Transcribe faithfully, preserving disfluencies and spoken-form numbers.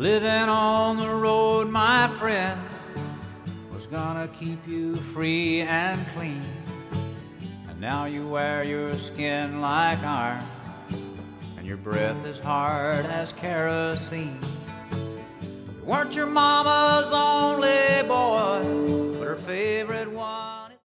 Living on the road, my friend, was gonna keep you free and clean. And now you wear your skin like iron, and your breath is hard as kerosene. You weren't your mama's only boy, but her favorite one.